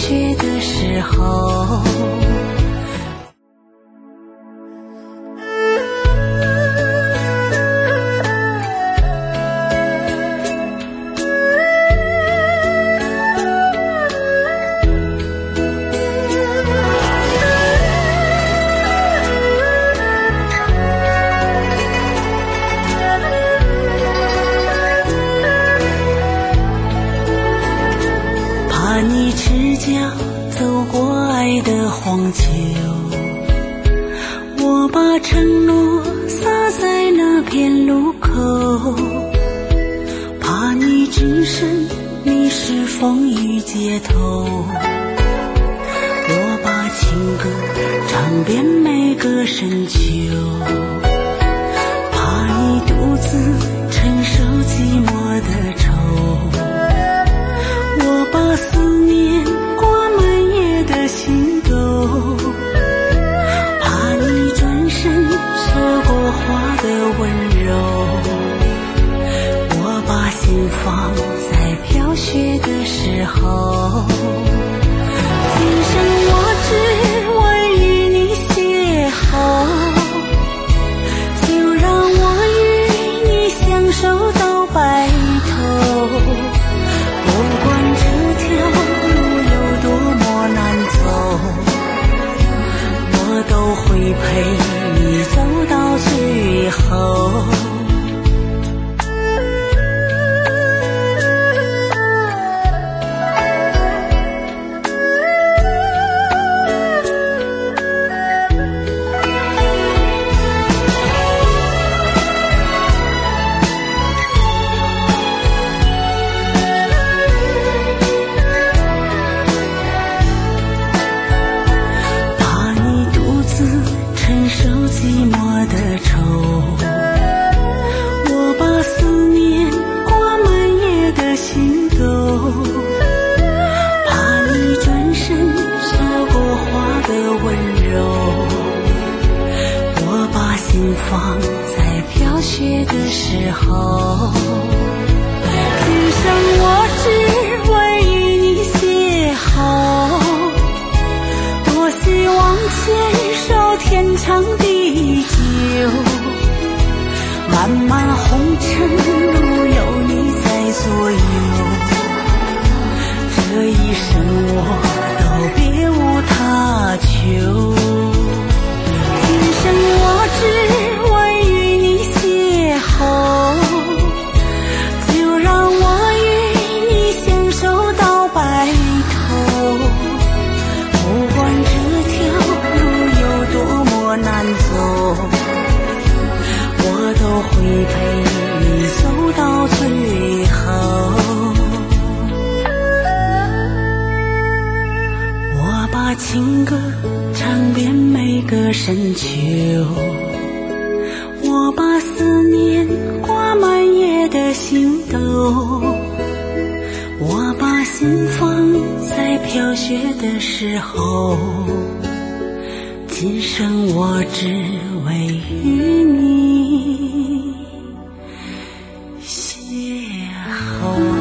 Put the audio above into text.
雪的时候。怕你赤脚走过爱的荒丘，我把承诺撒在那片路口，怕你只身迷失风雨街头，我把情歌唱遍每个深秋，怕你独自承受寂寞的愁，我把思念挂满夜的心头，怕你转身错过花的温柔，我把心放在飘雪的时候。今生我只为与你邂逅，就让我与你相守到白头，不管这条路有多么难走，我都会陪你走到最后。寂寞的愁，我把思念挂满夜的心头，怕你转身错过花的温柔，我把心放在飘雪的时候。今生我只为与你邂逅，多希望牵手天长地久，漫漫红尘路有你在左右，这一生我都别无他求。今生我只为与你邂逅，就让我与你相守到白头，不管这条路有多么难走，我都会陪你走到最后。我把情歌唱遍每个深秋，我把思念挂满夜的心头，我把心放在飘雪的时候。今生我只为与你邂逅。